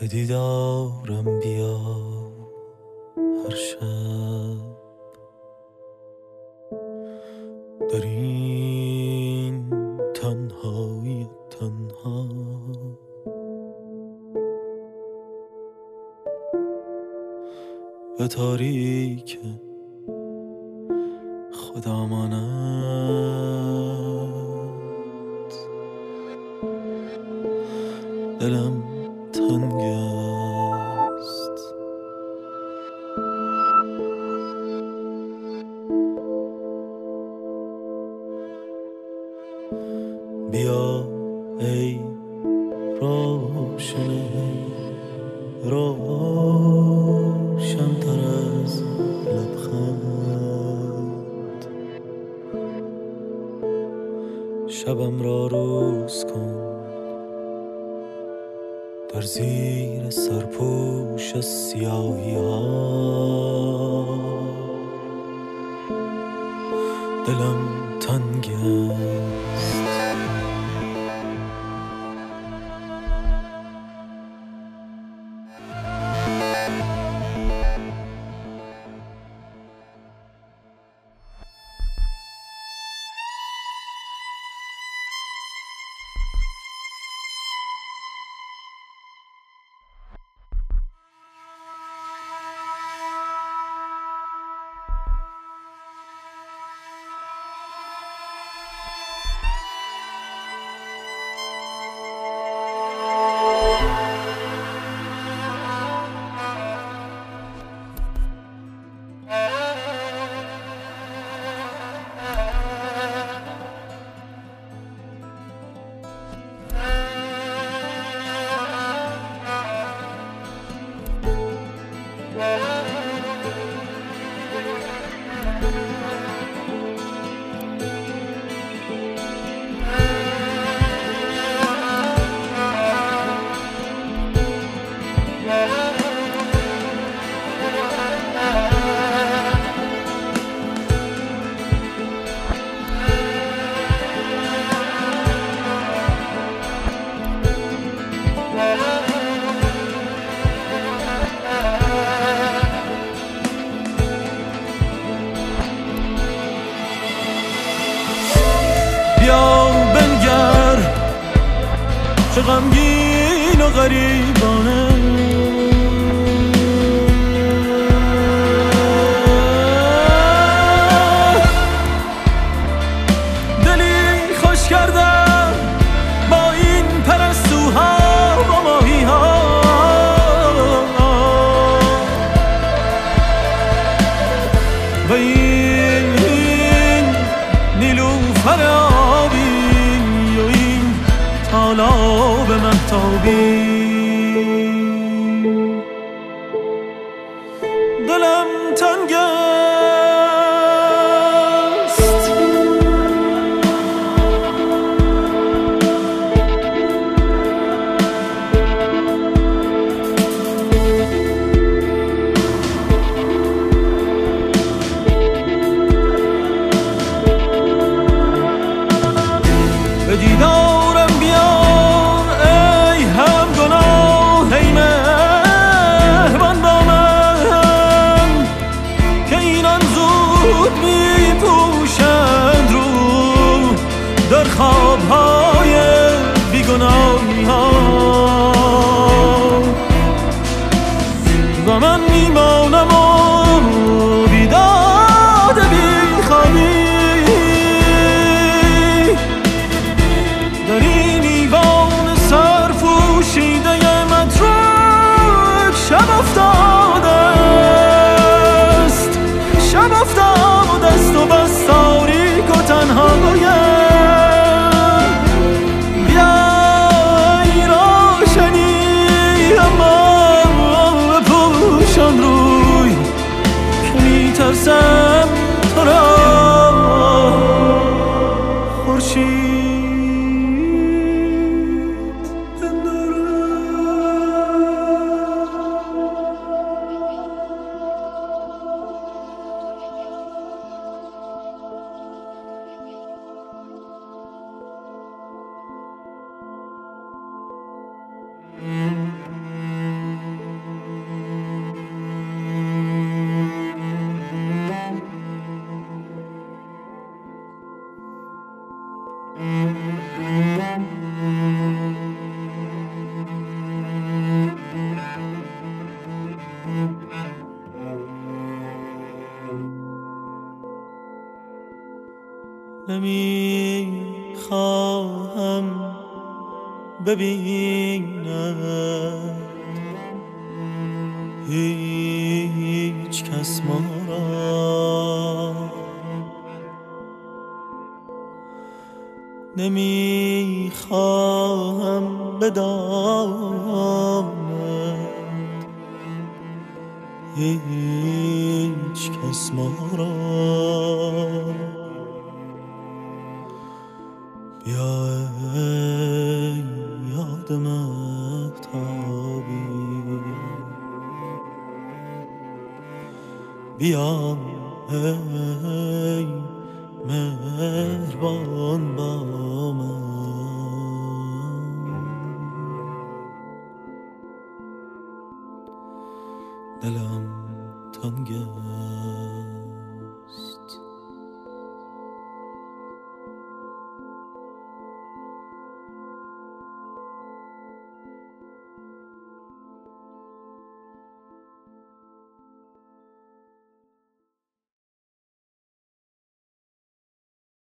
دیدارم بیا هر شب در این تنهایی تنها به تاریک خدامانت دلم تنگ است. بیا ای روشن روشن‌تر از لبخند، شبم را روز کن در زیر سرپوش سیاهی ها. دلم تنگ است. بیا بنگر چه غمگین و غریبانه، دلی خوش کردم با این پرستوها و ماهی ها. و این نیلوفر آبی و این تالاب مهتابی، دلم تنگ است. به دیدارم بیا ای هم گناه، ای مهربان با من که اینان زود می پوشند رو در خوابهای بیگناهی ها. و من میمانم و بیداد بیخوابی در این ایوان سرپوشیده متروک. شب افتاده است، شب افتاده است و بس تاریک و تنهایم. بیا ای روشنی اما بپوشان روی که میترسم تو را خورشید نمیخواهم ببینم هیچ کس ما را، نمیخواهم بداند هیچ کس ما را. بیا ای یاد مهتابی، بیا ای مهربان با من.